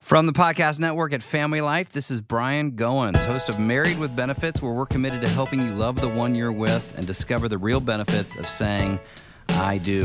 From the podcast network at Family Life, this is Brian Goins, host of Married with Benefits, where we're committed to helping you love the one you're with and discover the real benefits of saying, I do.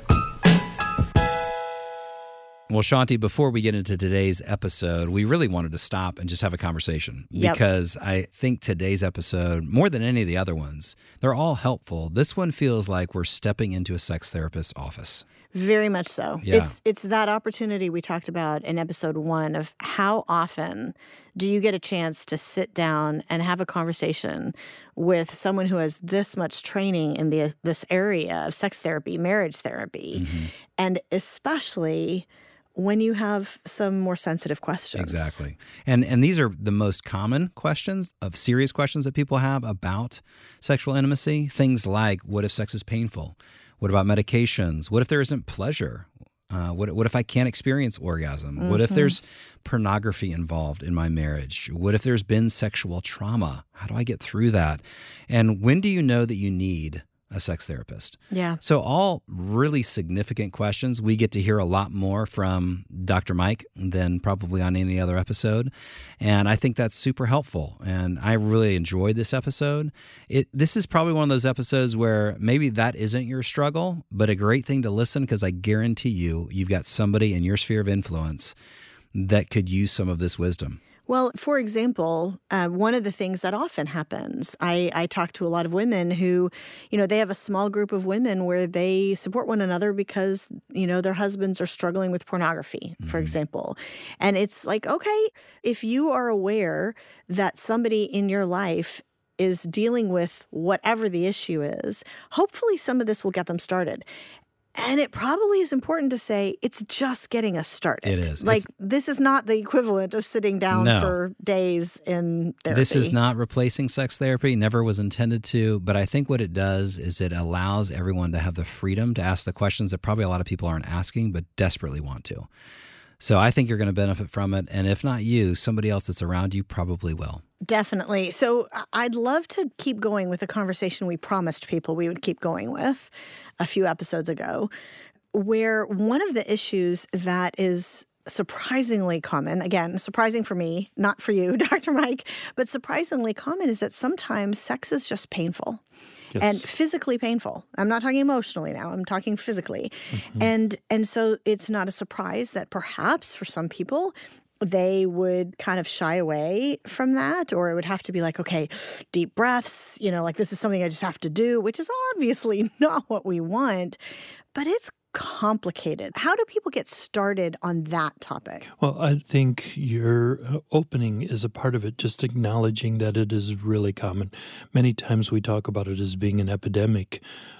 Well, Shanti, before we get into today's episode, we really wanted to stop and just have a conversation because I think today's episode, more than any of the other ones, they're all helpful. This one feels like we're stepping into a sex therapist's office. Very much so. Yeah. It's that opportunity we talked about in episode 1 of how often do you get a chance to sit down and have a conversation with someone who has this much training in this area of sex therapy, marriage therapy, and especially when you have some more sensitive questions. Exactly. And these are the most common questions of serious questions that people have about sexual intimacy. Things like, what if sex is painful? What about medications? What if there isn't pleasure? What if I can't experience orgasm? What if there's pornography involved in my marriage? What if there's been sexual trauma? How do I get through that? And when do you know that you need a sex therapist? Yeah. So all really significant questions. We get to hear a lot more from Dr. Mike than probably on any other episode. And I think that's super helpful. And I really enjoyed this episode. This is probably one of those episodes where maybe that isn't your struggle, but a great thing to listen because I guarantee you've got somebody in your sphere of influence that could use some of this wisdom. Well, for example, one of the things that often happens, I talk to a lot of women who, they have a small group of women where they support one another because, their husbands are struggling with pornography, for example. And it's like, okay, if you are aware that somebody in your life is dealing with whatever the issue is, hopefully some of this will get them started. And it probably is important to say it's just getting us started. It is. This is not the equivalent of sitting down for days in therapy. This is not replacing sex therapy, never was intended to. But I think what it does is it allows everyone to have the freedom to ask the questions that probably a lot of people aren't asking but desperately want to. So I think you're going to benefit from it. And if not you, somebody else that's around you probably will. Definitely. So I'd love to keep going with the conversation we promised people we would keep going with a few episodes ago, where one of the issues that is surprisingly common, again, surprising for me, not for you, Dr. Mike, but surprisingly common is that sometimes sex is just painful. Yes. And physically painful. I'm not talking emotionally now. I'm talking physically. And so it's not a surprise that perhaps for some people, they would kind of shy away from that, or it would have to be like, okay, deep breaths, like this is something I just have to do, which is obviously not what we want, but it's complicated. How do people get started on that topic? Well, I think your opening is a part of it, just acknowledging that it is really common. Many times we talk about it as being an epidemic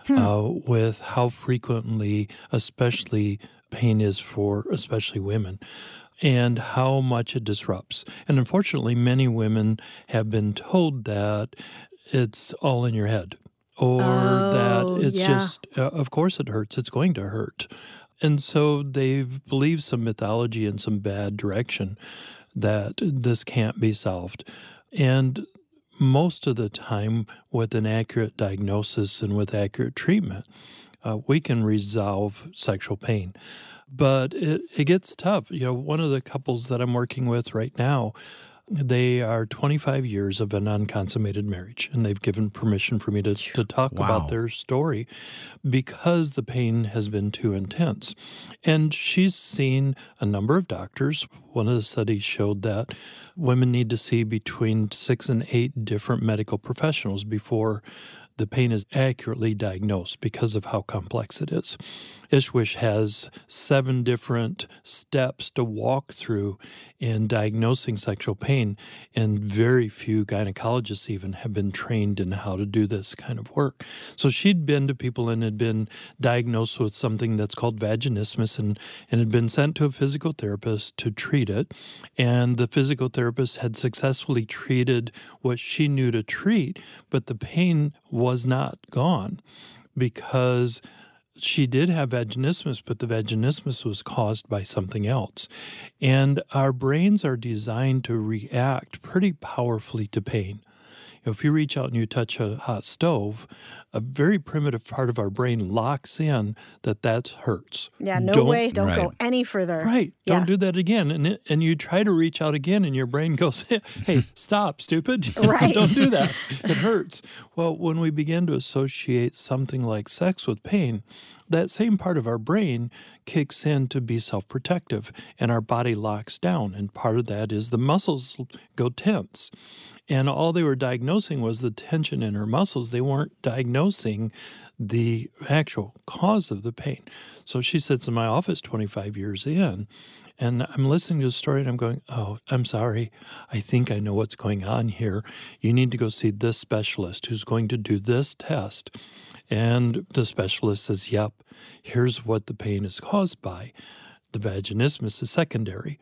with how frequently, especially pain is for especially women, and how much it disrupts. And unfortunately, many women have been told that it's all in your head. Or that it's just, of course it hurts, it's going to hurt. And so they've believed some mythology and some bad direction that this can't be solved. And most of the time, with an accurate diagnosis and with accurate treatment, we can resolve sexual pain. But it gets tough. One of the couples that I'm working with right now, they are 25 years of an unconsummated marriage, and they've given permission for me to talk about their story because the pain has been too intense. And she's seen a number of doctors. One of the studies showed that women need to see between 6 and 8 different medical professionals before the pain is accurately diagnosed because of how complex it is. ISWISH has 7 different steps to walk through in diagnosing sexual pain, and very few gynecologists even have been trained in how to do this kind of work. So she'd been to people and had been diagnosed with something that's called vaginismus and had been sent to a physical therapist to treat it. And the physical therapist had successfully treated what she knew to treat, but the pain was not gone because she did have vaginismus, but the vaginismus was caused by something else. And our brains are designed to react pretty powerfully to pain. If you reach out and you touch a hot stove, a very primitive part of our brain locks in that hurts. Yeah, no way. Don't Right. go any further. Right. Yeah. Don't do that again. And you try to reach out again and your brain goes, hey, stop, stupid. Right. Don't do that. It hurts. Well, when we begin to associate something like sex with pain, that same part of our brain kicks in to be self-protective and our body locks down. And part of that is the muscles go tense. And all they were diagnosing was the tension in her muscles. They weren't diagnosing the actual cause of the pain. So she sits in my office 25 years in, and I'm listening to the story and I'm going, oh, I'm sorry. I think I know what's going on here. You need to go see this specialist who's going to do this test. And the specialist says, yep, here's what the pain is caused by. The vaginismus is secondary.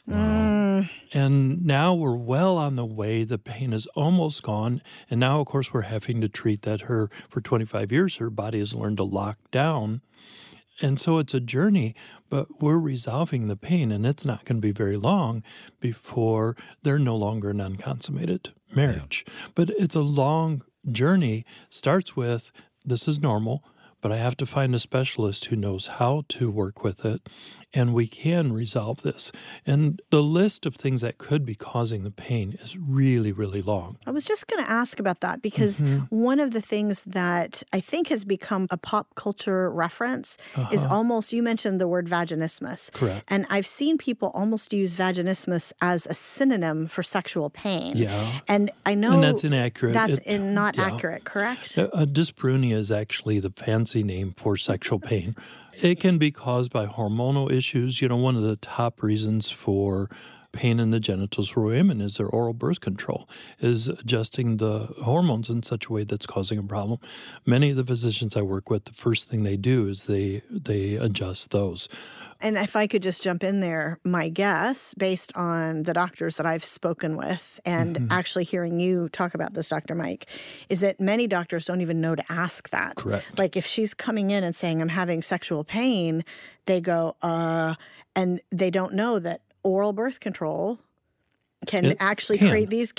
And now we're well on the way. The pain is almost gone. And now, of course, we're having to treat that for 25 years, her body has learned to lock down. And so it's a journey, but we're resolving the pain, and it's not going to be very long before they're no longer an unconsummated marriage. Yeah. But it's a long journey. Starts with, this is normal, but I have to find a specialist who knows how to work with it, and we can resolve this. And the list of things that could be causing the pain is really, really long. I was just going to ask about that because one of the things that I think has become a pop culture reference is almost, you mentioned the word vaginismus. Correct. And I've seen people almost use vaginismus as a synonym for sexual pain. Yeah. And I know and that's inaccurate. That's not accurate, correct? Dyspareunia is actually the fancy name for sexual pain. It can be caused by hormonal issues. You know, one of the top reasons for pain in the genitals for women is their oral birth control, is adjusting the hormones in such a way that's causing a problem. Many of the physicians I work with, the first thing they do is they adjust those. And if I could just jump in there, my guess, based on the doctors that I've spoken with and actually hearing you talk about this, Dr. Mike, is that many doctors don't even know to ask that. Correct. Like if she's coming in and saying, I'm having sexual pain, they go, and they don't know that oral birth control can create these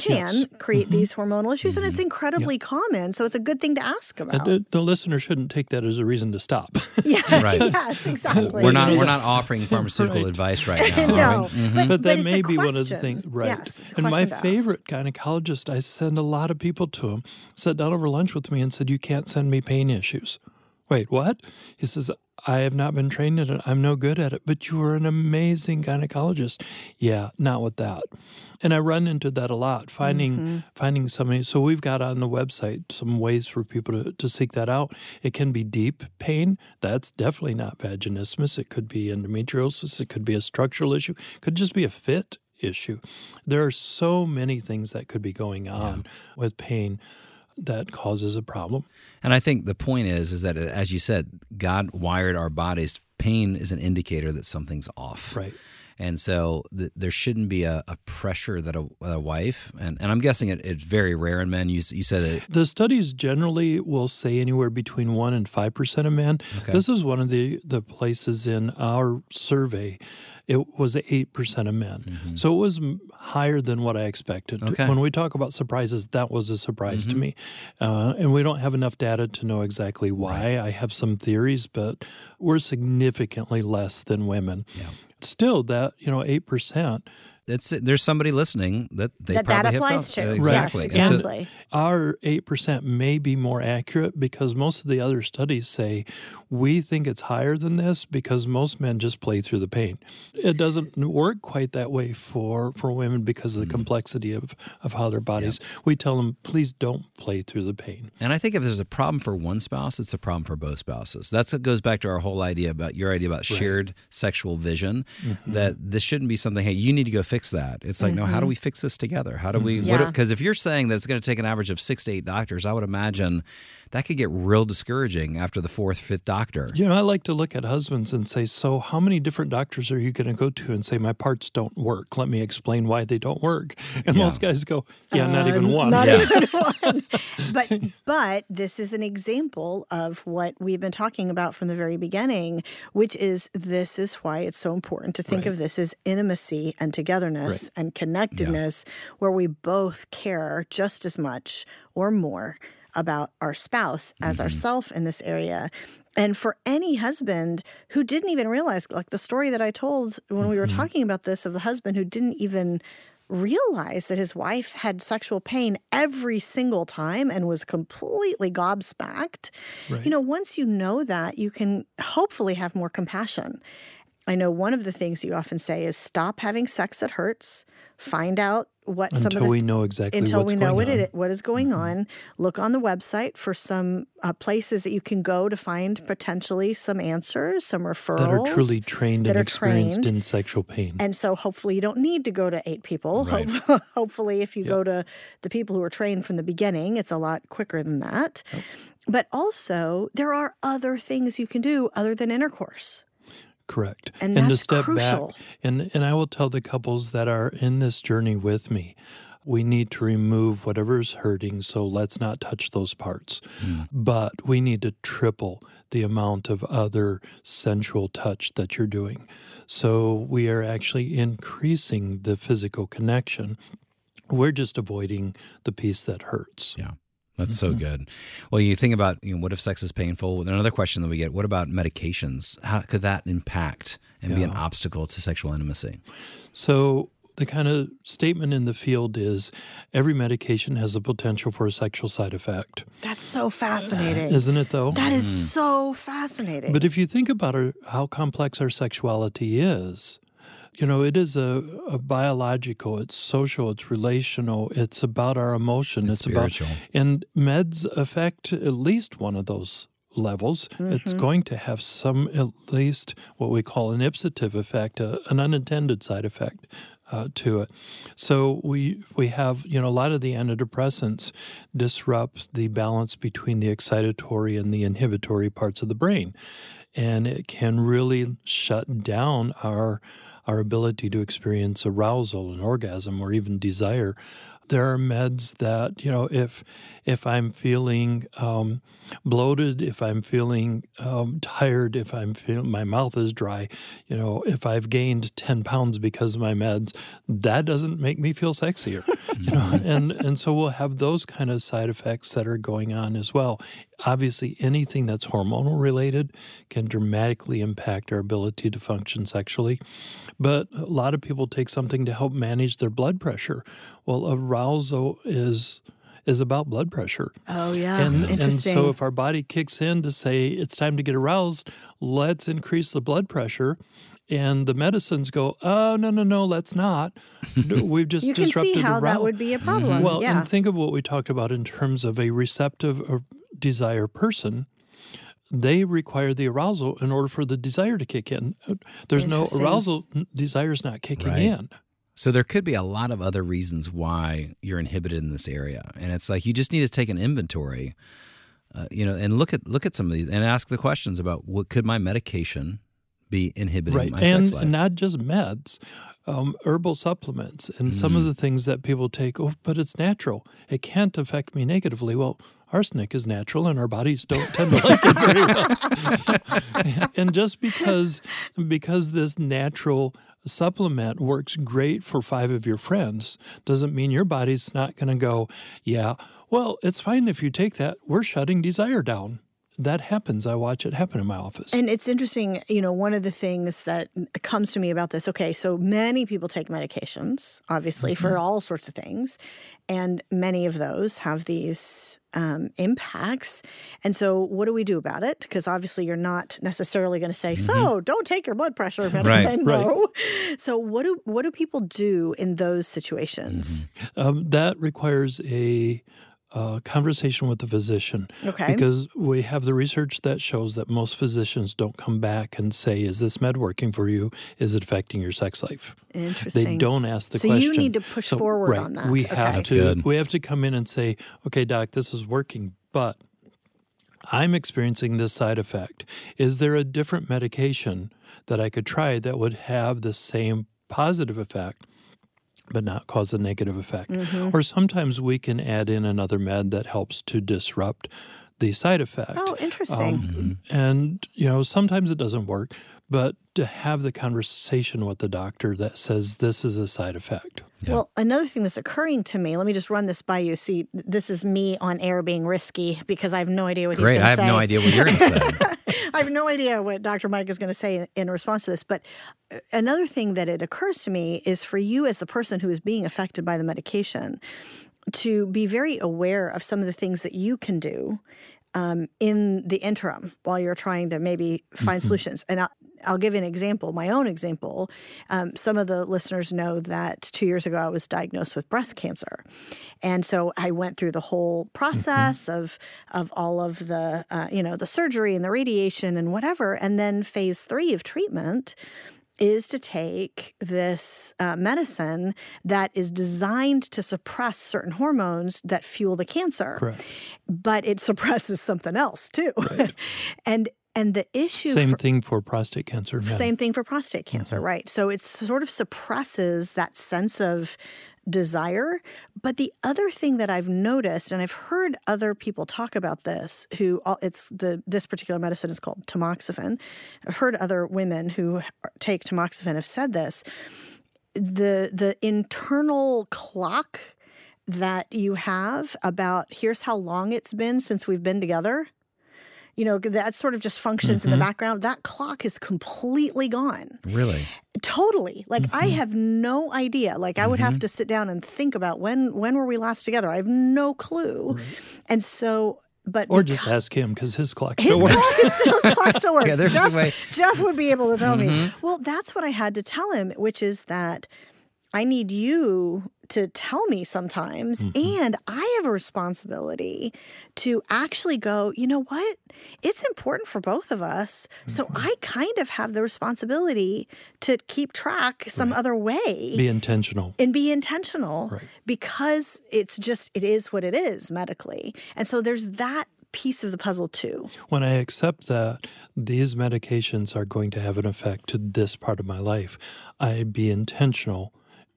hormonal issues, and it's incredibly common. So it's a good thing to ask about. The listener shouldn't take that as a reason to stop. Yeah, right. Yes, exactly. We're not offering pharmaceutical advice right now. No, right? But that may it's a be one of the question. things, right? Yes, it's a and my question to favorite gynecologist, I send a lot of people to him, sat down over lunch with me and said, you can't send me pain issues. Wait, what? He says, I have not been trained in it. I'm no good at it, but you are an amazing gynecologist. Yeah, not with that. And I run into that a lot, finding somebody. So we've got on the website some ways for people to seek that out. It can be deep pain. That's definitely not vaginismus. It could be endometriosis. It could be a structural issue. It could just be a fit issue. There are so many things that could be going on with pain that causes a problem. And I think the point is that, as you said, God wired our bodies. Pain is an indicator that something's off. Right. And so there shouldn't be a pressure that a wife, and I'm guessing it's very rare in men. You said it. The studies generally will say anywhere between 1% and 5% of men. Okay. This is one of the places in our survey. It was 8% of men. Mm-hmm. So it was higher than what I expected. Okay. When we talk about surprises, that was a surprise to me. And we don't have enough data to know exactly why. Right. I have some theories, but we're significantly less than women. Yeah. Still, that 8%. There's somebody listening that probably applies to. Exactly. Yes, exactly. And our 8% may be more accurate because most of the other studies say we think it's higher than this because most men just play through the pain. It doesn't work quite that way for women because of the complexity of how their bodies. Yeah. We tell them, please don't play through the pain. And I think if there's a problem for one spouse, it's a problem for both spouses. That's what goes back to our whole idea about shared sexual vision, that this shouldn't be something, hey, you need to go fix that. It's like, no, how do we fix this together? How do we, because if you're saying that it's going to take an average of 6 to 8 doctors, I would imagine that could get real discouraging after the 4th, 5th doctor. I like to look at husbands and say, so how many different doctors are you going to go to and say, my parts don't work? Let me explain why they don't work. And most guys go, not even one. Not even one. But this is an example of what we've been talking about from the very beginning, which is this is why it's so important to think of this as intimacy and togetherness. togetherness and connectedness where we both care just as much or more about our spouse as ourself in this area. And for any husband who didn't even realize, like the story that I told when we were talking about this, of the husband who didn't even realize that his wife had sexual pain every single time and was completely gobsmacked. Right. You know, once you know that, you can hopefully have more compassion. I know one of the things you often say is stop having sex that hurts, find out what some of the... Until we know exactly what's going on. What is going on. Look on the website for some places that you can go to find potentially some answers, some referrals. That are truly trained and experienced in sexual pain. And so hopefully you don't need to go to 8 people. Right. Hopefully if you go to the people who are trained from the beginning, it's a lot quicker than that. Yep. But also there are other things you can do other than intercourse. Correct. And that's to step crucial. back, and I will tell the couples that are in this journey with me, we need to remove whatever's hurting, so let's not touch those parts. But we need to triple the amount of other sensual touch that you're doing. So we are actually increasing the physical connection. We're just avoiding the piece that hurts. Yeah. That's so good. Well, you think about, what if sex is painful? Another question that we get, what about medications? How could that impact and be an obstacle to sexual intimacy? So the kind of statement in the field is every medication has the potential for a sexual side effect. That's so fascinating. Isn't it, though? That is so fascinating. But if you think about how complex our sexuality is, it is a biological, it's social, it's relational, it's about our emotion. It's spiritual. And meds affect at least one of those levels. It's going to have some, at least what we call an ipsative effect, an unintended side effect to it. So we have, a lot of the antidepressants disrupt the balance between the excitatory and the inhibitory parts of the brain. And it can really shut down our ability to experience arousal and orgasm or even desire. There are meds that, if I'm feeling bloated, if I'm feeling tired, if I'm feeling my mouth is dry, if I've gained 10 pounds because of my meds, that doesn't make me feel sexier. And so we'll have those kind of side effects that are going on as well. Obviously, anything that's hormonal related can dramatically impact our ability to function sexually. But a lot of people take something to help manage their blood pressure. Well, arousal is about blood pressure. Oh, yeah. Interesting. And so if our body kicks in to say it's time to get aroused, let's increase the blood pressure. And the medicines go, oh, no, let's not. We've just you disrupted can see how arousal. that would be a problem. Well, and think of what we talked about in terms of a receptive or desire person. They require the arousal in order for the desire to kick in. There's no arousal, desire's not kicking in. So there could be a lot of other reasons why you're inhibited in this area. And it's like you just need to take an inventory, and look at some of these and ask the questions about what could my medication be inhibiting my sex life. And not just meds, herbal supplements, and some of the things that people take, but it's natural. It can't affect me negatively. Well, arsenic is natural, and our bodies don't tend to like it very well. And just because this natural supplement works great for 5 of your friends doesn't mean your body's not going to go, yeah, well, it's fine if you take that. We're shutting desire down. That happens. I watch it happen in my office. And it's interesting, one of the things that comes to me about this, okay, so many people take medications, obviously, for all sorts of things, and many of those have these impacts. And so what do we do about it? Because obviously you're not necessarily going to say, so don't take your blood pressure medicine. No. So what do people do in those situations? That requires a conversation with the physician. Okay. Because we have the research that shows that most physicians don't come back and say, is this med working for you? Is it affecting your sex life? Interesting. They don't ask the question. So you need to push forward on that. We have to come in and say, okay, doc, this is working, but I'm experiencing this side effect. Is there a different medication that I could try that would have the same positive effect but not cause a negative effect? Or sometimes we can add in another med that helps to disrupt the side effect. Oh, interesting. And, sometimes it doesn't work, but to have the conversation with the doctor that says this is a side effect. Yeah. Well, another thing that's occurring to me, let me just run this by you. See, this is me on air being risky because I have no idea what he's going to say. Great, I have no idea what you're going to say. I have no idea what Dr. Mike is going to say in response to this. But another thing that it occurs to me is for you as the person who is being affected by the medication to be very aware of some of the things that you can do in the interim while you're trying to maybe find solutions. And I'll give you an example, my own example. Some of the listeners know that 2 years ago I was diagnosed with breast cancer. And so I went through the whole process of all of the, the surgery and the radiation and whatever. And then phase 3 of treatment is to take this medicine that is designed to suppress certain hormones that fuel the cancer. Correct. But it suppresses something else too. Right. And the issue... Same thing for prostate cancer. Same thing for prostate cancer, right. So it sort of suppresses that sense of desire. But the other thing that I've noticed, and I've heard other people talk about this, this particular medicine is called tamoxifen. I've heard other women who take tamoxifen have said this. The internal clock that you have about here's how long it's been since we've been together, that sort of just functions in the background. That clock is completely gone. Really? Totally. Like I have no idea. Like I would have to sit down and think about when were we last together? I have no clue. Right. And so, or just ask him because his clock still works. His clock still works. Yeah, Jeff would be able to tell me. Well, that's what I had to tell him, which is that I need you to tell me sometimes, and I have a responsibility to actually go, you know what? It's important for both of us, so I kind of have the responsibility to keep track some other way. Be intentional. And be intentional right. because it is what it is medically. And so there's that piece of the puzzle too. When I accept that these medications are going to have an effect to this part of my life, I be intentional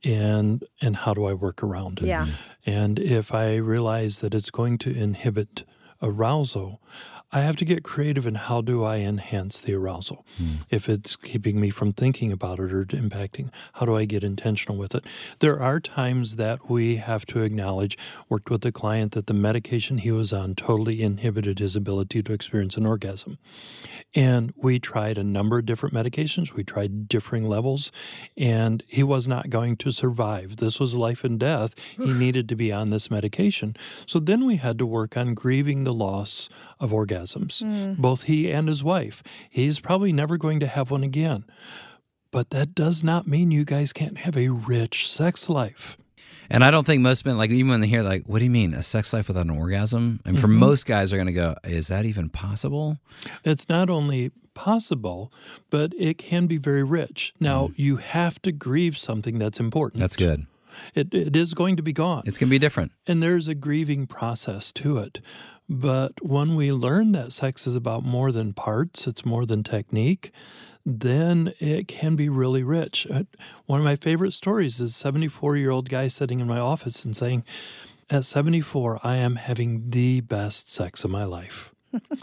and how do I work around it? Yeah. And if I realize that it's going to inhibit arousal, I have to get creative in how do I enhance the arousal. If it's keeping me from thinking about it or impacting, how do I get intentional with it? There are times that we have to acknowledge, worked with a client that the medication he was on totally inhibited his ability to experience an orgasm. And we tried a number of different medications. We tried differing levels, and he was not going to survive. This was life and death. He needed to be on this medication. So then we had to work on grieving the loss of orgasms, both he and his wife. He's probably never going to have one again. But that does not mean you guys can't have a rich sex life. And I don't think most men, even when they hear, what do you mean, a sex life without an orgasm? And for most guys, are going to go, is that even possible? It's not only possible, but it can be very rich. Now, you have to grieve something that's important. That's good. It is going to be gone. It's going to be different. And there's a grieving process to it. But when we learn that sex is about more than parts, it's more than technique, then it can be really rich. One of my favorite stories is a 74-year-old guy sitting in my office and saying, at 74, I am having the best sex of my life.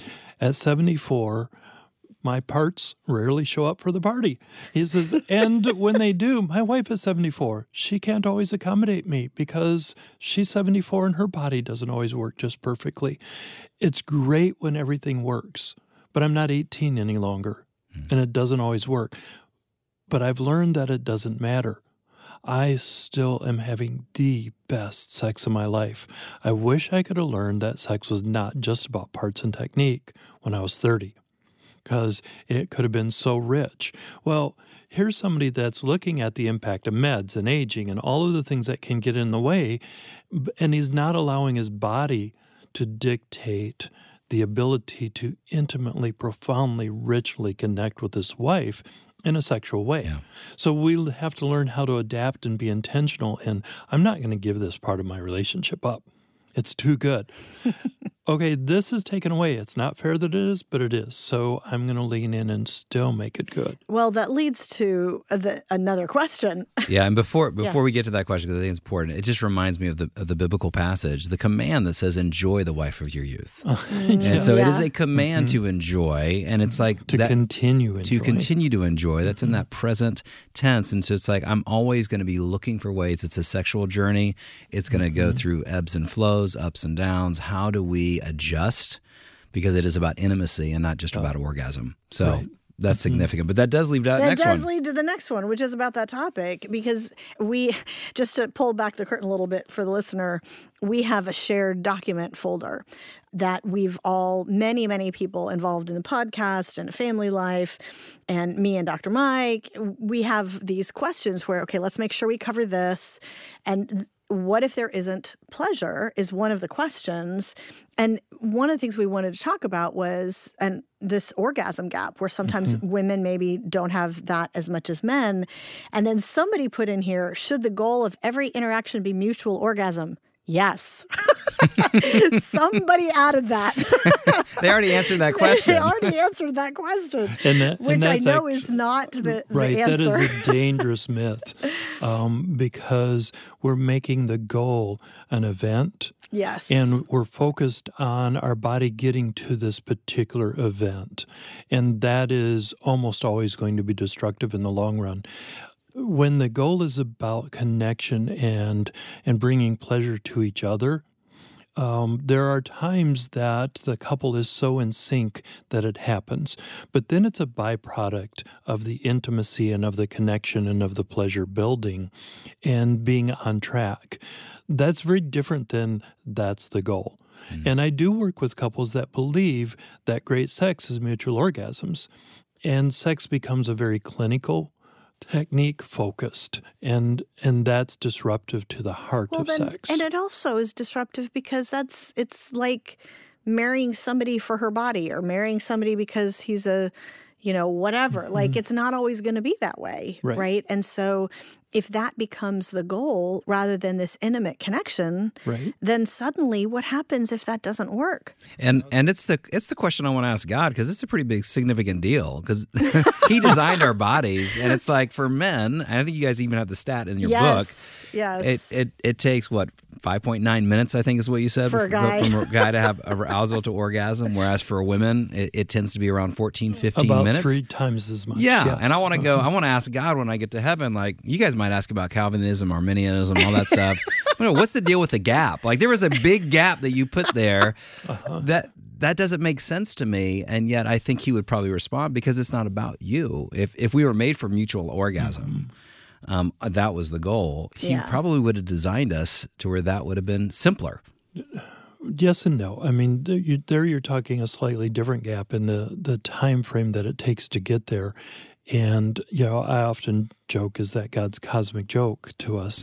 At 74, my parts rarely show up for the party. He says, and when they do, my wife is 74. She can't always accommodate me because she's 74 and her body doesn't always work just perfectly. It's great when everything works, but I'm not 18 any longer, and it doesn't always work. But I've learned that it doesn't matter. I still am having the best sex of my life. I wish I could have learned that sex was not just about parts and technique when I was 30. Because it could have been so rich. Well, here's somebody that's looking at the impact of meds and aging and all of the things that can get in the way, and he's not allowing his body to dictate the ability to intimately, profoundly, richly connect with his wife in a sexual way. Yeah. So we have to learn how to adapt and be intentional, and I'm not going to give this part of my relationship up. It's too good. okay, this is taken away. It's not fair that it is, but it is. So I'm going to lean in and still make it good. Well, that leads to another question. Yeah, and before we get to that question, because I think it's important, it just reminds me of the biblical passage, the command that says, "Enjoy the wife of your youth." And so it is a command to enjoy, and it's like continue to enjoy. That's in that present tense, and so it's like I'm always going to be looking for ways. It's a sexual journey. It's going to go through ebbs and flows, ups and downs. How do we adjust? Because it is about intimacy and not just about orgasm. So that's significant. But that does lead to that next one. That does lead to the next one, which is about that topic. Because we, just to pull back the curtain a little bit for the listener, we have a shared document folder that we've all, many people involved in the podcast and family life, and me and Dr. Mike, we have these questions where, okay, let's make sure we cover this. And what if there isn't pleasure is one of the questions. And one of the things we wanted to talk about was this orgasm gap where sometimes women maybe don't have that as much as men. And then somebody put in here, should the goal of every interaction be mutual orgasm? Yes. Somebody added that. They already answered that question. They already answered that question, which I know is not the right, answer. That is a dangerous myth because we're making the goal an event. Yes. And we're focused on our body getting to this particular event. And that is almost always going to be destructive in the long run. When the goal is about connection and bringing pleasure to each other, there are times that the couple is so in sync that it happens. But then it's a byproduct of the intimacy and of the connection and of the pleasure building and being on track. That's very different than that's the goal. And I do work with couples that believe that great sex is mutual orgasms. And sex becomes a very clinical, technique focused, and that's disruptive to the heart of sex. And it also is disruptive because it's like marrying somebody for her body or marrying somebody because he's a, whatever. Like it's not always going to be that way, right? And so if that becomes the goal rather than this intimate connection, then suddenly what happens if that doesn't work? And it's the question I want to ask God, because it's a pretty big significant deal, because He designed our bodies, and it's like for men, and I think you guys even have the stat in your book. Yes. It takes 5.9 minutes, I think is what you said, for a guy. From a guy to have arousal to orgasm, whereas for women it tends to be around 14, 15 minutes. About 3 times as much. Yeah, yes. and I want to ask God when I get to heaven, like you guys might ask about Calvinism, Arminianism, all that stuff. What's the deal with the gap? Like there was a big gap that you put there that doesn't make sense to me, and yet I think He would probably respond because it's not about you. If we were made for mutual orgasm, that was the goal. He probably would have designed us to where that would have been simpler. Yes and no. I mean, you're talking a slightly different gap in the time frame that it takes to get there. And, I often joke, is that God's cosmic joke to us?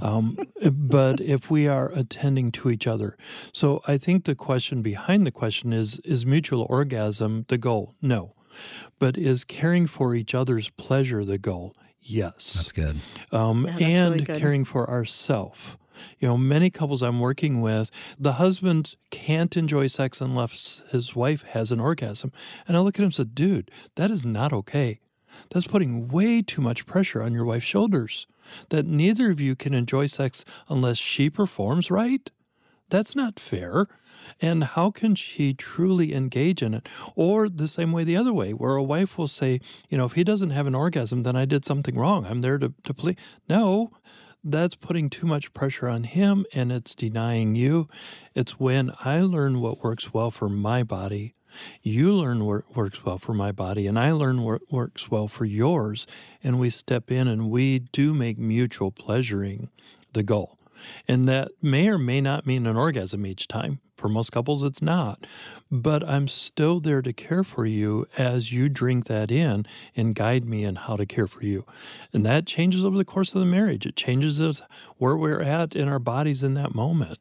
But if we are attending to each other. So I think the question behind the question is mutual orgasm the goal? No. But is caring for each other's pleasure the goal? Yes. That's good. That's and really good. Caring for ourself. Many couples I'm working with, the husband can't enjoy sex unless his wife has an orgasm. And I look at him and say, dude, that is not okay. That's putting way too much pressure on your wife's shoulders. That neither of you can enjoy sex unless she performs right? That's not fair. And how can she truly engage in it? Or the same way the other way, where a wife will say, if he doesn't have an orgasm, then I did something wrong. I'm there to please. No, that's putting too much pressure on him, and it's denying you. It's when I learn what works well for my body, you learn what works well for my body, and I learn what works well for yours, and we step in and we do make mutual pleasuring the goal. And that may or may not mean an orgasm each time. For most couples, it's not. But I'm still there to care for you as you drink that in and guide me in how to care for you. And that changes over the course of the marriage. It changes where we're at in our bodies in that moment.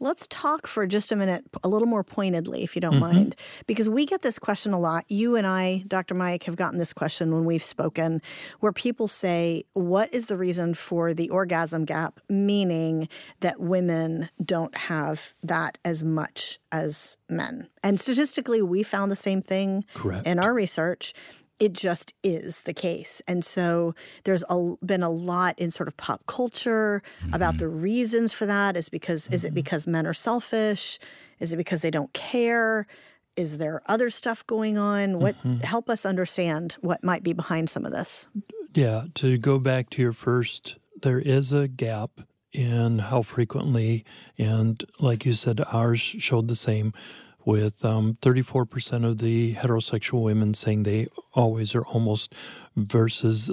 let's talk for just a minute, a little more pointedly, if you don't mind, because we get this question a lot. You and I, Dr. Mike, have gotten this question when we've spoken, where people say, what is the reason for the orgasm gap, meaning that women don't have that as much as men? And statistically, we found the same thing in our research. It just is the case. And so there's been a lot in sort of pop culture about the reasons for that. Is it because men are selfish? Is it because they don't care? Is there other stuff going on? Help us understand what might be behind some of this. Yeah, to go back to your first, there is a gap in how frequently, and like you said, ours showed the same, with 34% of the heterosexual women saying they always or almost versus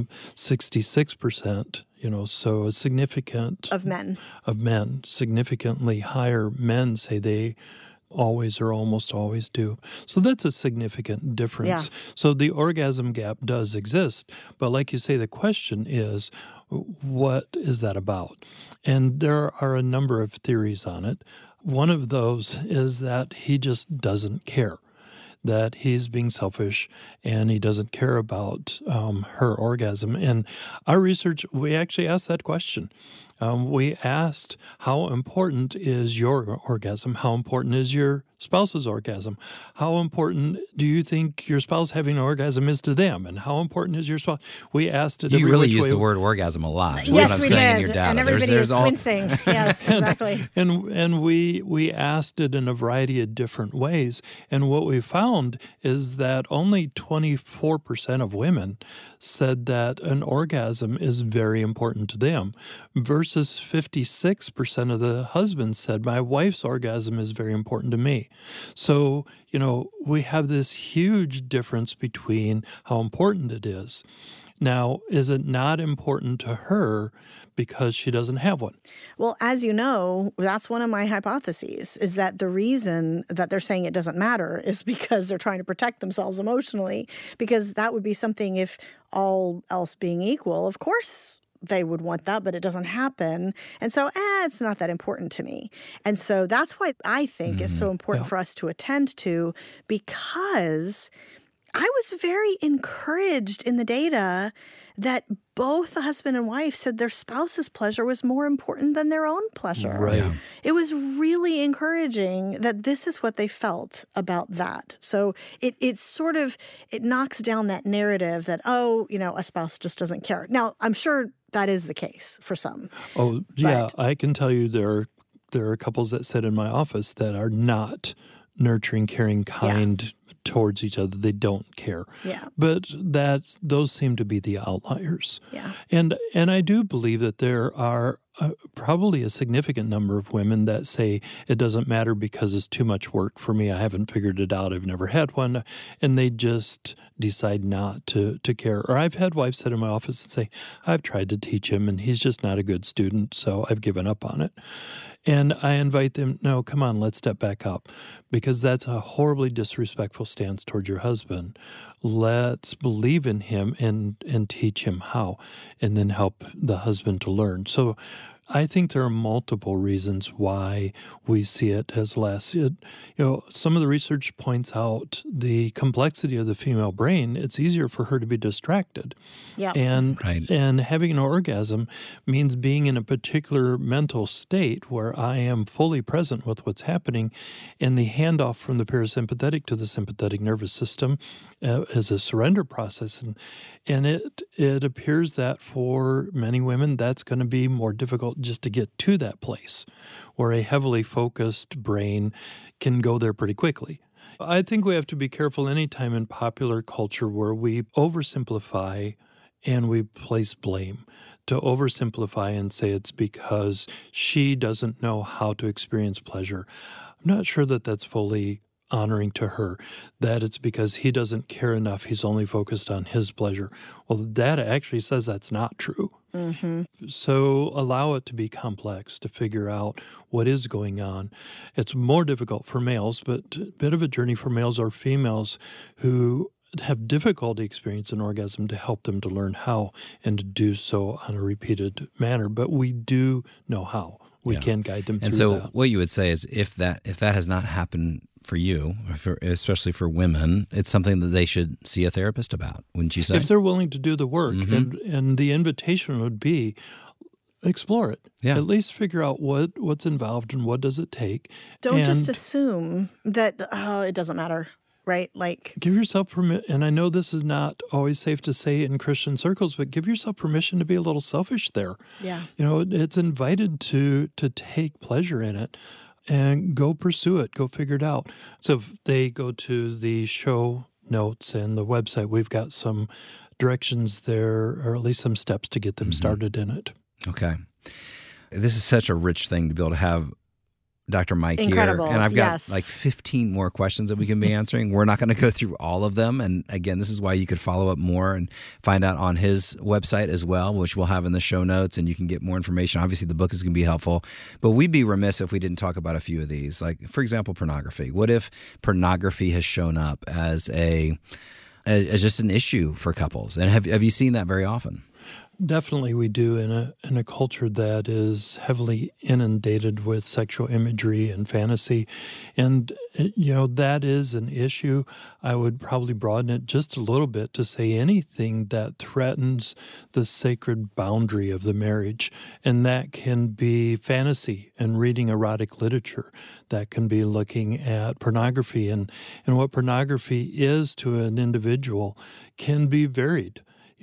66%, so a significant... Of men, significantly higher men say they always or almost always do. So that's a significant difference. Yeah. So the orgasm gap does exist. But like you say, the question is, what is that about? And there are a number of theories on it. One of those is that he just doesn't care, that he's being selfish and he doesn't care about her orgasm. And our research, we actually asked that question. We asked, how important is your orgasm? How important is your spouse's orgasm? How important do you think your spouse having an orgasm is to them? And how important is your spouse? We asked it You every really which use way. the word orgasm a lot. That's Yes, what I'm we saying in did. your data. And everybody is wincing. Yes, exactly. And we asked it in a variety of different ways. And what we found is that only 24% of women said that an orgasm is very important to them, versus 56% of the husbands said, my wife's orgasm is very important to me. So, we have this huge difference between how important it is. Now, is it not important to her because she doesn't have one? Well, as you know, that's one of my hypotheses, is that the reason that they're saying it doesn't matter is because they're trying to protect themselves emotionally, because that would be something, if all else being equal, of course they would want that, but it doesn't happen. And so, it's not that important to me. And so that's why I think it's so important for us to attend to, because I was very encouraged in the data that both the husband and wife said their spouse's pleasure was more important than their own pleasure. Right. Yeah. It was really encouraging that this is what they felt about that. So it knocks down that narrative that, a spouse just doesn't care. Now, I'm sure that is the case for some. Oh, yeah. I can tell you there are couples that sit in my office that are not nurturing, caring, kind towards each other. They don't care. Yeah. But those seem to be the outliers. Yeah. And I do believe that there are probably a significant number of women that say it doesn't matter because it's too much work for me. I haven't figured it out. I've never had one. And they just decide not to care. Or I've had wives sit in my office and say, I've tried to teach him and he's just not a good student, so I've given up on it. And I invite them, no, come on, let's step back up, because that's a horribly disrespectful stance toward your husband. Let's believe in him and teach him how, and then help the husband to learn. So I think there are multiple reasons why we see it as less. Some of the research points out the complexity of the female brain. It's easier for her to be distracted. Yeah. And having an orgasm means being in a particular mental state where I am fully present with what's happening, and the handoff from the parasympathetic to the sympathetic nervous system is a surrender process. And it appears that for many women, that's going to be more difficult just to get to that place where a heavily focused brain can go there pretty quickly. I think we have to be careful anytime in popular culture where we oversimplify and we place blame. To oversimplify and say it's because she doesn't know how to experience pleasure. I'm not sure that that's fully honoring to her, that it's because he doesn't care enough, he's only focused on his pleasure. Well, the data actually says that's not true. Mm-hmm. So allow it to be complex, to figure out what is going on. It's more difficult for males, but a bit of a journey for males or females who have difficulty experiencing orgasm, to help them to learn how and to do so on a repeated manner. But we do know how. we can guide them through and so that. what you would say is if that has not happened for you, especially for women, it's something that they should see a therapist about, wouldn't you say? If they're willing to do the work, and the invitation would be, explore it. Yeah. At least figure out what's involved and what does it take. Don't just assume that, it doesn't matter, right? Like, give yourself permission, and I know this is not always safe to say in Christian circles, but give yourself permission to be a little selfish there. Yeah. It's invited to take pleasure in it. And go pursue it. Go figure it out. So if they go to the show notes and the website, we've got some directions there, or at least some steps to get them started in it. Okay. This is such a rich thing to be able to have Dr. Mike Incredible. here. And I've got Yes. like 15 more questions that we can be answering. We're not going to go through all of them. And again, this is why you could follow up more and find out on his website as well, which we'll have in the show notes, and you can get more information. Obviously, the book is going to be helpful, but we'd be remiss if we didn't talk about a few of these. Like, for example, pornography. What if pornography has shown up as just an issue for couples? And have you seen that very often? Definitely we do in a culture that is heavily inundated with sexual imagery and fantasy. And, that is an issue. I would probably broaden it just a little bit to say anything that threatens the sacred boundary of the marriage. And that can be fantasy and reading erotic literature. That can be looking at pornography. And what pornography is to an individual can be varied.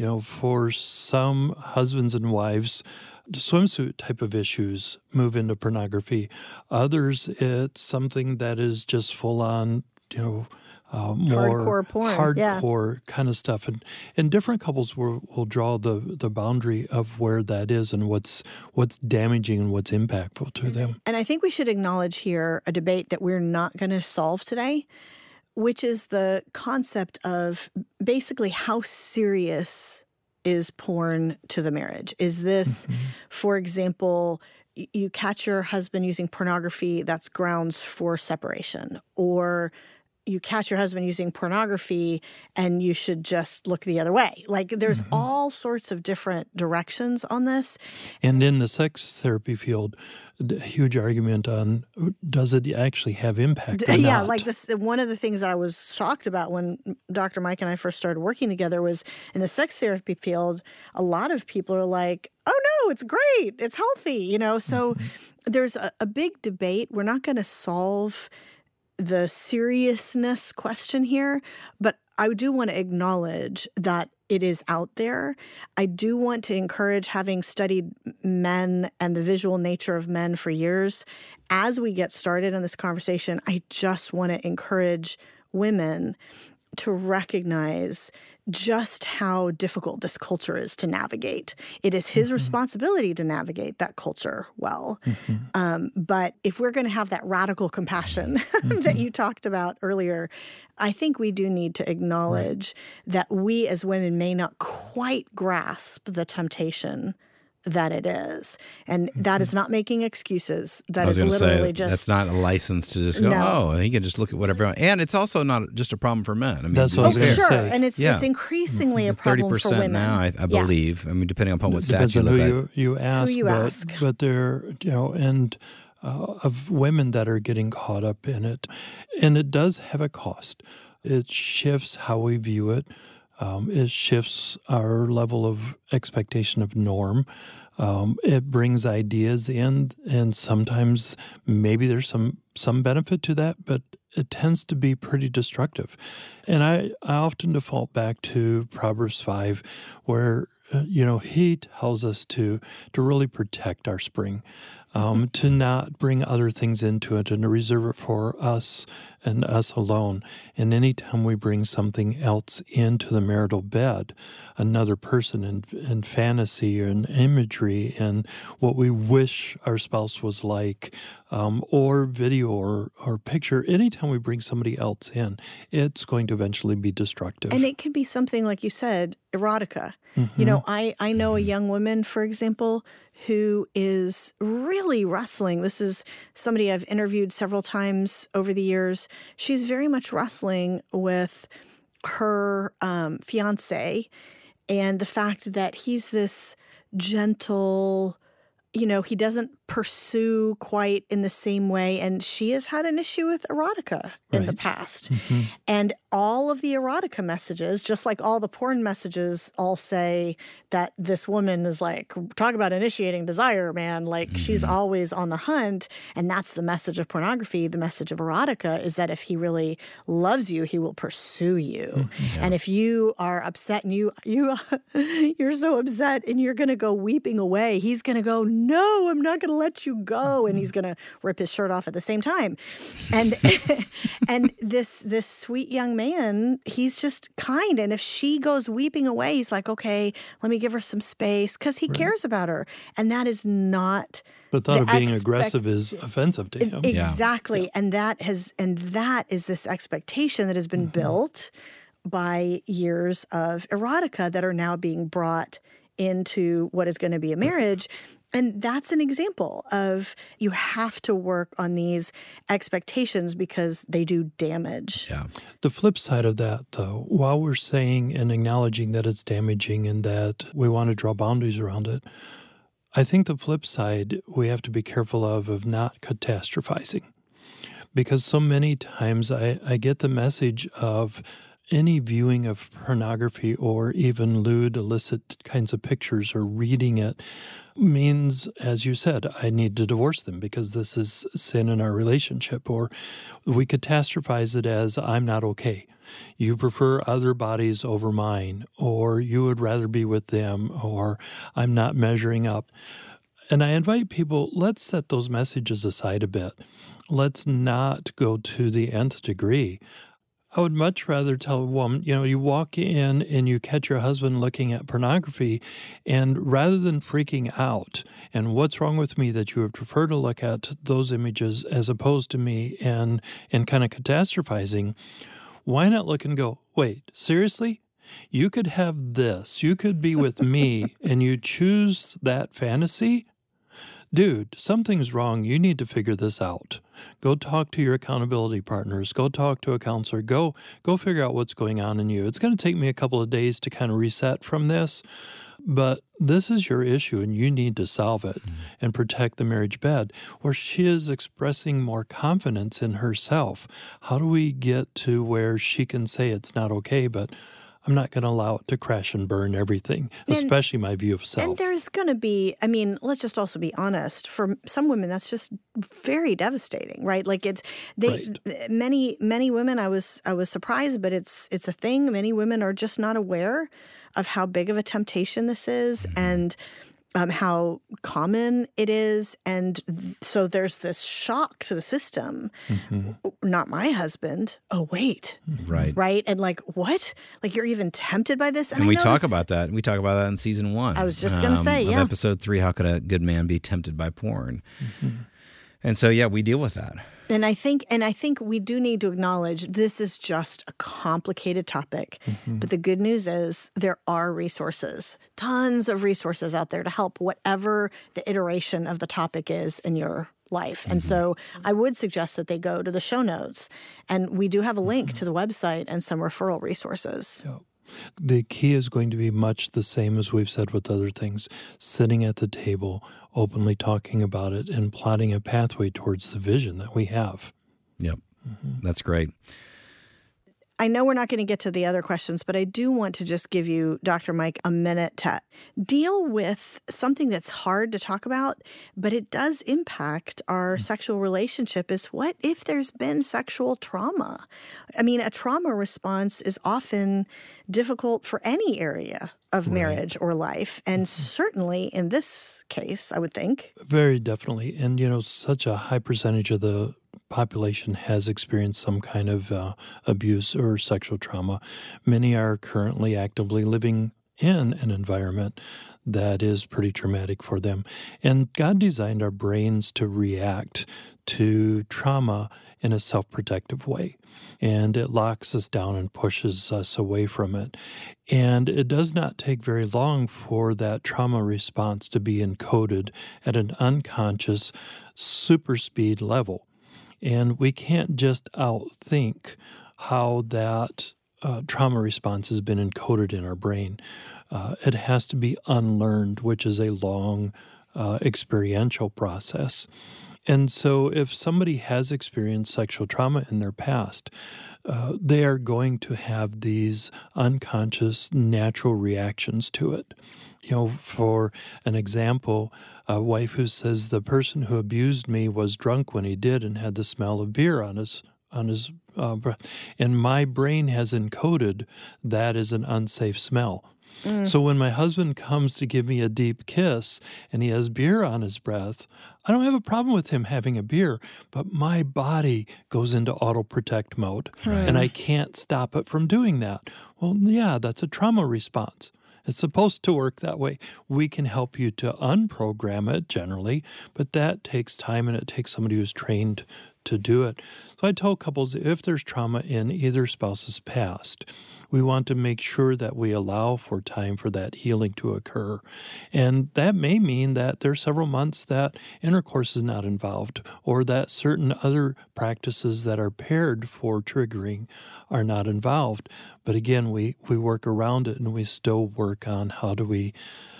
For some husbands and wives, swimsuit type of issues move into pornography. Others, it's something that is just full on, more hardcore porn. hardcore kind of stuff. And different couples will draw the boundary of where that is and what's damaging and what's impactful to them. And I think we should acknowledge here a debate that we're not going to solve today, which is the concept of basically how serious is porn to the marriage. Is this, for example, you catch your husband using pornography, that's grounds for separation, or you catch your husband using pornography and you should just look the other way. Like, there's all sorts of different directions on this. And in the sex therapy field, the huge argument on does it actually have impact or Yeah, not? like this. One of the things that I was shocked about when Dr. Mike and I first started working together was in the sex therapy field, a lot of people are like, oh no, it's great, it's healthy, So there's a big debate. We're not going to solve the seriousness question here, but I do want to acknowledge that it is out there. I do want to encourage, having studied men and the visual nature of men for years, as we get started in this conversation, I just want to encourage women to recognize just how difficult this culture is to navigate. It is his responsibility to navigate that culture well. But if we're going to have that radical compassion that you talked about earlier, I think we do need to acknowledge that we as women may not quite grasp the temptation that it is. And that is not making excuses. That is literally just... That's not a license to just go, he can just look at whatever. And it's also not just a problem for men. I mean, that's what I was going to say. And it's increasingly a problem for women. 30% now, I believe. I mean, depending upon what depends statute on you who look at. you ask. But there, and of women that are getting caught up in it. And it does have a cost. It shifts how we view it. It shifts our level of expectation of norm. It brings ideas in, and sometimes maybe there's some benefit to that, but it tends to be pretty destructive. And I often default back to Proverbs 5, where he tells us to really protect our spring, to not bring other things into it and to reserve it for us and us alone. And anytime we bring something else into the marital bed, another person in fantasy and imagery and what we wish our spouse was like, or video or picture, anytime we bring somebody else in, it's going to eventually be destructive. And it can be something, like you said, erotica. I know a young woman, for example, who is really wrestling. This is somebody I've interviewed several times over the years. She's very much wrestling with her fiance and the fact that he's this gentle, he doesn't pursue quite in the same way. And she has had an issue with erotica in the past. Mm-hmm. And all of the erotica messages, just like all the porn messages, all say that this woman is like, talk about initiating desire, man. Like she's always on the hunt. And that's the message of pornography. The message of erotica is that if he really loves you, he will pursue you. Yeah. And if you are upset and you're so upset and you're going to go weeping away, he's going to go, no, I'm not going to let you go. And he's going to rip his shirt off at the same time. And and this sweet young man, he's just kind. And if she goes weeping away, he's like, okay, let me give her some space because he cares about her. And that is not... The thought of being aggressive is offensive to him. Exactly. Yeah. And that is this expectation that has been built by years of erotica that are now being brought into what is going to be a marriage. And that's an example of you have to work on these expectations because they do damage. Yeah. The flip side of that, though, while we're saying and acknowledging that it's damaging and that we want to draw boundaries around it, I think the flip side we have to be careful of not catastrophizing. Because so many times I get the message of any viewing of pornography or even lewd, illicit kinds of pictures or reading it means, as you said, I need to divorce them because this is sin in our relationship. Or we catastrophize it as I'm not okay. You prefer other bodies over mine, or you would rather be with them, or I'm not measuring up. And I invite people, let's set those messages aside a bit. Let's not go to the nth degree. I would much rather tell a woman, you walk in and you catch your husband looking at pornography, and rather than freaking out and what's wrong with me that you would prefer to look at those images as opposed to me and kind of catastrophizing, why not look and go, wait, seriously? You could have this. You could be with me and you choose that fantasy? Dude, something's wrong. You need to figure this out. Go talk to your accountability partners. Go talk to a counselor. Go figure out what's going on in you. It's going to take me a couple of days to kind of reset from this, but this is your issue and you need to solve it and protect the marriage bed. Where she is expressing more confidence in herself. How do we get to where she can say it's not okay, but I'm not going to allow it to crash and burn everything, especially my view of self. And there's going to be, let's just also be honest. For some women, that's just very devastating, right? Like many women, I was surprised, but it's a thing. Many women are just not aware of how big of a temptation this is and how common it is. And so there's this shock to the system. Not my husband. Oh, wait. Right. Right? And like, what? Like, you're even tempted by this? And we talk about that. We talk about that in season 1. I was just going to say, of episode 3, How Could a Good Man Be Tempted by Porn? And so, we deal with that. And I think we do need to acknowledge this is just a complicated topic. But the good news is there are resources, tons of resources out there to help whatever the iteration of the topic is in your life. And so I would suggest that they go to the show notes. And we do have a link to the website and some referral resources. Yep. The key is going to be much the same as we've said with other things, sitting at the table, openly talking about it, and plotting a pathway towards the vision that we have. Yep. That's great. I know we're not going to get to the other questions, but I do want to just give you, Dr. Mike, a minute to deal with something that's hard to talk about, but it does impact our sexual relationship, is what if there's been sexual trauma? A trauma response is often difficult for any area of marriage or life, and certainly in this case, I would think. Very definitely. And, such a high percentage of the population has experienced some kind of abuse or sexual trauma. Many are currently actively living in an environment that is pretty traumatic for them. And God designed our brains to react to trauma in a self-protective way. And it locks us down and pushes us away from it. And it does not take very long for that trauma response to be encoded at an unconscious super speed level. And we can't just outthink how that trauma response has been encoded in our brain. It has to be unlearned, which is a long experiential process. And so if somebody has experienced sexual trauma in their past, they are going to have these unconscious natural reactions to it. For an example, a wife who says the person who abused me was drunk when he did and had the smell of beer on his breath. And my brain has encoded that as an unsafe smell. So when my husband comes to give me a deep kiss and he has beer on his breath, I don't have a problem with him having a beer, but my body goes into auto-protect mode, and I can't stop it from doing that. Well, yeah, that's a trauma response. It's supposed to work that way. We can help you to unprogram it generally, but that takes time and it takes somebody who's trained to do it. So I tell couples, if there's trauma in either spouse's past, we want to make sure that we allow for time for that healing to occur. And that may mean that there's several months that intercourse is not involved, or that certain other practices that are paired for triggering are not involved. But again, we work around it, and we still work on how do we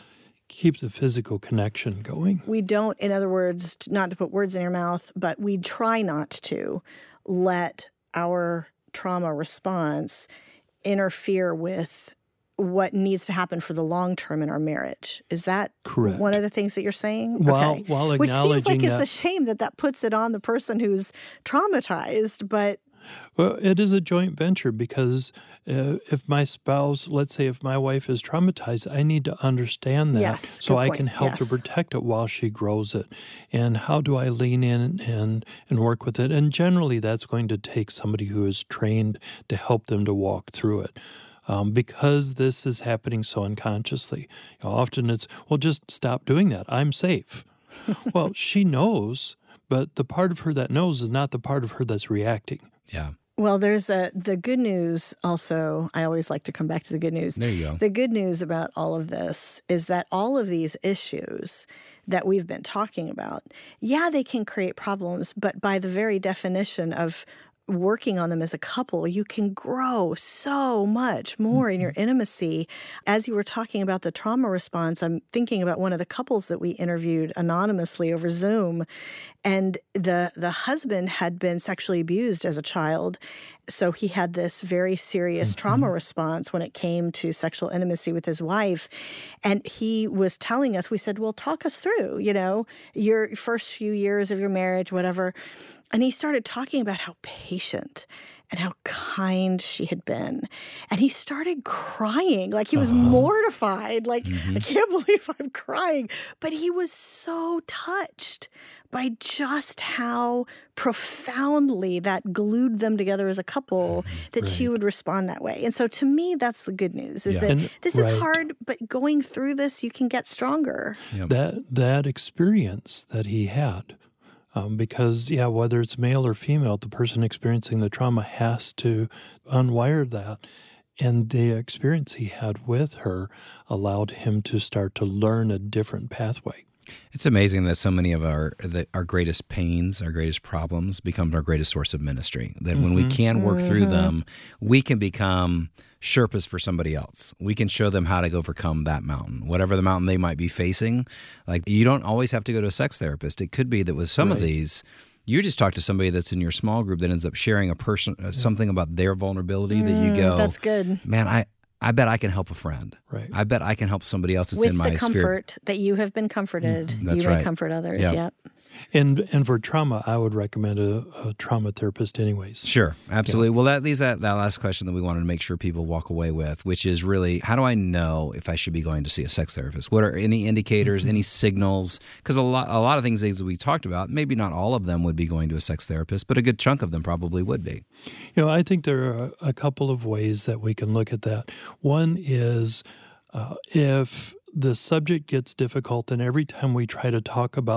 keep the physical connection going. We don't, in other words, not to put words in your mouth, but we try not to let our trauma response interfere with what needs to happen for the long term in our marriage. Is that correct? One of the things that you're saying? While acknowledging which seems like it's a shame that puts it on the person who's traumatized, but... Well, it is a joint venture because if my spouse, let's say if my wife is traumatized, I need to understand that so I can help to protect it while she grows it. And how do I lean in and work with it? And generally that's going to take somebody who is trained to help them to walk through it. Because this is happening so unconsciously. Often it's, well, just stop doing that. I'm safe. Well, she knows, but the part of her that knows is not the part of her that's reacting. Yeah. Well, there's the good news also. I always like to come back to the good news. There you go. The good news about all of this is that all of these issues that we've been talking about, they can create problems, but by the very definition of working on them as a couple, you can grow so much more in your intimacy. As you were talking about the trauma response, I'm thinking about one of the couples that we interviewed anonymously over Zoom, and the husband had been sexually abused as a child, so he had this very serious trauma response when it came to sexual intimacy with his wife. And he was telling us, we said, well, talk us through, your first few years of your marriage, whatever. And he started talking about how patient and how kind she had been. And he started crying, like he was mortified, like, I can't believe I'm crying. But he was so touched by just how profoundly that glued them together as a couple that she would respond that way. And so to me, that's the good news, is that this is hard, but going through this, you can get stronger. Yep. That experience that he had, because, whether it's male or female, the person experiencing the trauma has to unwire that. And the experience he had with her allowed him to start to learn a different pathway. It's amazing that so many of our greatest pains, our greatest problems become our greatest source of ministry. That when we can work through them, we can become Sherpas for somebody else. We can show them how to overcome that mountain, whatever the mountain they might be facing. Like, you don't always have to go to a sex therapist. It could be that with some of these, you just talk to somebody that's in your small group that ends up sharing something about their vulnerability that you go, that's good. Man, I bet I can help a friend. Right. I bet I can help somebody else that's with in my the comfort sphere. that you have been comforted. That's you right. may comfort others. Yep. Yep. And for trauma, I would recommend a trauma therapist anyways. Sure, absolutely. Well, that leaves that last question that we wanted to make sure people walk away with, which is really, how do I know if I should be going to see a sex therapist? What are any indicators, any signals? Because a lot of things that we talked about, maybe not all of them would be going to a sex therapist, but a good chunk of them probably would be. I think there are a couple of ways that we can look at that. One is if the subject gets difficult, and every time we try to talk about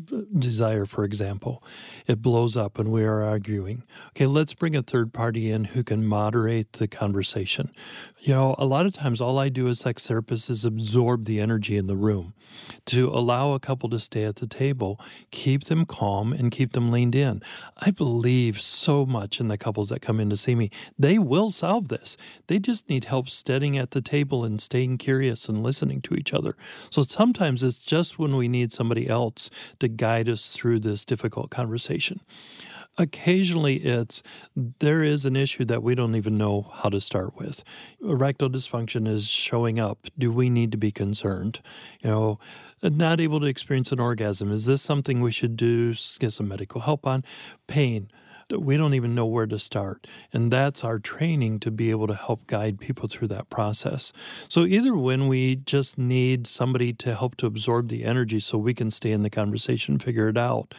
desire, for example, it blows up and we are arguing. Okay, let's bring a third party in who can moderate the conversation. A lot of times all I do as sex therapist is absorb the energy in the room to allow a couple to stay at the table, keep them calm, and keep them leaned in. I believe so much in the couples that come in to see me. They will solve this. They just need help sitting at the table and staying curious and listening to each other. So sometimes it's just when we need somebody else to guide us through this difficult conversation. Occasionally there is an issue that we don't even know how to start with. Erectile dysfunction is showing up. Do we need to be concerned? Not able to experience an orgasm. Is this something we should do? Get some medical help on? Pain. We don't even know where to start. And that's our training to be able to help guide people through that process. So either when we just need somebody to help to absorb the energy so we can stay in the conversation and figure it out,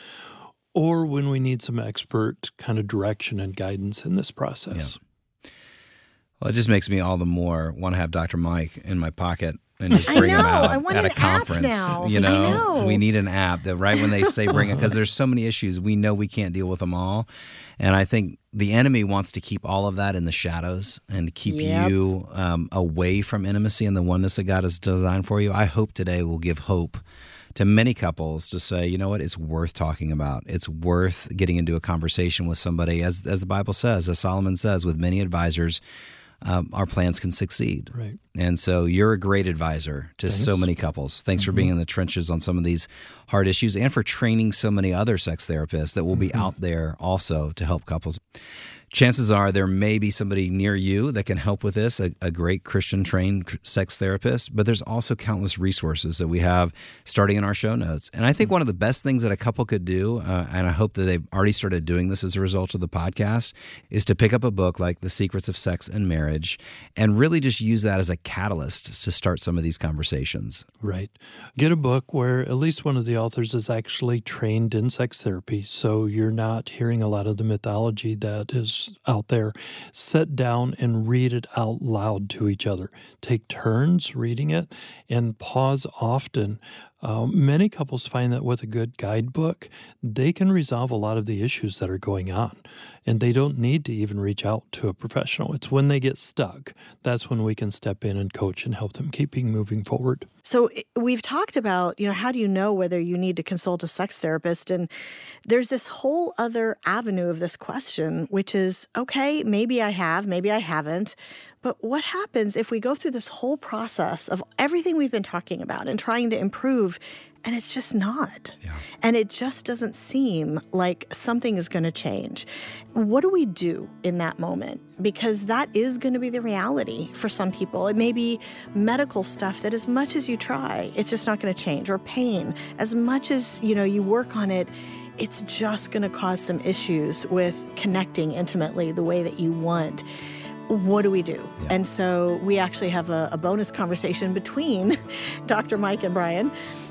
or when we need some expert kind of direction and guidance in this process. Yeah. Well, it just makes me all the more want to have Dr. Mike in my pocket and just bring him out at a conference. Now. I know. We need an app that right when they say bring it, because there's so many issues. We know we can't deal with them all. And I think the enemy wants to keep all of that in the shadows and keep you away from intimacy and the oneness that God has designed for you. I hope today will give hope to many couples to say, you know what, it's worth talking about. It's worth getting into a conversation with somebody. As the Bible says, as Solomon says, with many advisors, our plans can succeed. Right. And so you're a great advisor to so many couples. Thanks for being in the trenches on some of these hard issues and for training so many other sex therapists that will be out there also to help couples. Chances are there may be somebody near you that can help with this, a great Christian-trained sex therapist, but there's also countless resources that we have starting in our show notes. And I think one of the best things that a couple could do, and I hope that they've already started doing this as a result of the podcast, is to pick up a book like The Secrets of Sex and Marriage and really just use that as a catalyst to start some of these conversations. Right. Get a book where at least one of the authors is actually trained in sex therapy, so you're not hearing a lot of the mythology that is out there. Sit down and read it out loud to each other. Take turns reading it and pause often. Many couples find that with a good guidebook, they can resolve a lot of the issues that are going on, and they don't need to even reach out to a professional. It's when they get stuck, that's when we can step in and coach and help them keeping moving forward. So we've talked about, how do you know whether you need to consult a sex therapist? And there's this whole other avenue of this question, which is, okay, maybe I have, maybe I haven't. But what happens if we go through this whole process of everything we've been talking about and trying to improve, and it's just not? Yeah. And it just doesn't seem like something is going to change. What do we do in that moment? Because that is going to be the reality for some people. It may be medical stuff that as much as you try, it's just not going to change. Or pain, as much as you work on it, it's just going to cause some issues with connecting intimately the way that you want. What do we do? Yeah. And so we actually have a bonus conversation between Dr. Mike and Brian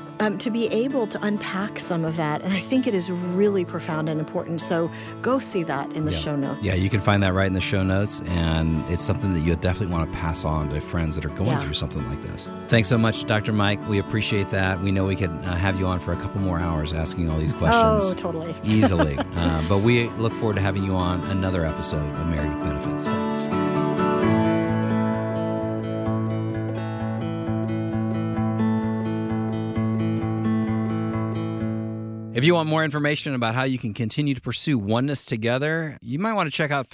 to be able to unpack some of that. And I think it is really profound and important. So go see that in the show notes. Yeah, you can find that right in the show notes. And it's something that you'll definitely want to pass on to friends that are going through something like this. Thanks so much, Dr. Mike. We appreciate that. We know we could have you on for a couple more hours asking all these questions. Oh, totally. Easily. But we look forward to having you on another episode of Married with Benefits. Thanks. If you want more information about how you can continue to pursue oneness together, you might want to check out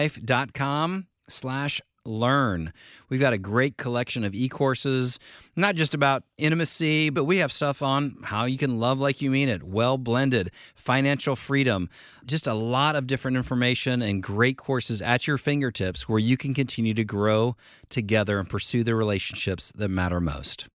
familylife.com/learn. We've got a great collection of e-courses, not just about intimacy, but we have stuff on how you can love like you mean it, well blended, financial freedom, just a lot of different information and great courses at your fingertips where you can continue to grow together and pursue the relationships that matter most.